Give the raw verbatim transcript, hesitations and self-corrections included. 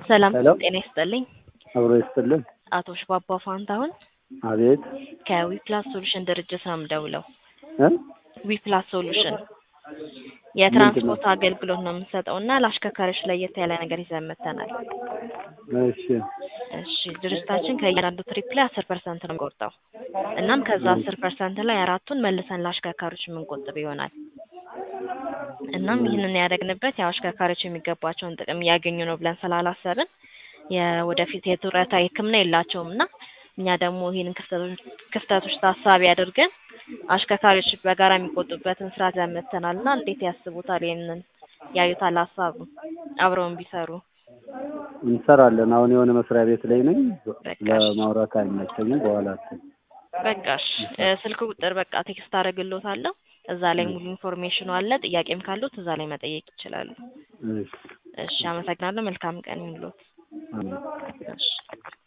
ሰላም ሄሎ ጤና ይስጥልኝ። አብሮ ይስጥልን። አቶ ሽባባው ፋንታሁን አቤት ከዊፕላስ ሶሉሽን ድርጅት ነው የምደውለው። እ ዊፕላስ ሶሉሽን ምንድነው? የትራንስፖርት አገልግሎት ነው የምንሰጠውና ለአሽከርካሪዎች ለየት ያለ ነገር ይዘን መጥተናል። እሺ እሺ ድርጅታችን ከእያንዳንዱ ትሪፕ ላይ አስር ፐርሰንት ነው የሚቆርጠው። እናም ከዛ አስር ፐርሰንት ላይ አራቱን መልሰን ለአሽከርካሪዎች የምንቆጥብ ይሆናል። እናም ይህንን ያደረግንበት ያው አሽከርካሪዎች የሚገባቸውን ጥቅም እያገኙ ነው ብለን ስላላሰብን የወደፊት የጡረታ ሕክምና የላቸውም እና እኛ ደግሞ ይሄንን ክፍተቶች ክፍተቶች ታሳቢ አድርገን አሽከርካሪዎች በጋራ የሚቆጡበትን ስራ ዘመተናልና እንዴት ያስቡታል? ይሄንን ያዩታል? ሀሳቡ አብረውን ቢሰሩ እንሰራለን። አሁን የሆነ መስሪያ ቤት ላይ ነኝ። በቃሽ ለማውራት አይመቸኝም። በኋላ በቃሽ ስልክ ቁጥር በቃ ቴክስት አደርግልዎታለሁ። እዛ ላይ ሙሉ ኢንፎርሜሽኑ አለ። ጥያቄም ካሉት እዛ ላይ መጠየቅ ይችላሉ። እሺ እሺ አመሰግናለሁ። መልካም ቀን ይሁንልዎት። አሜን። እሺ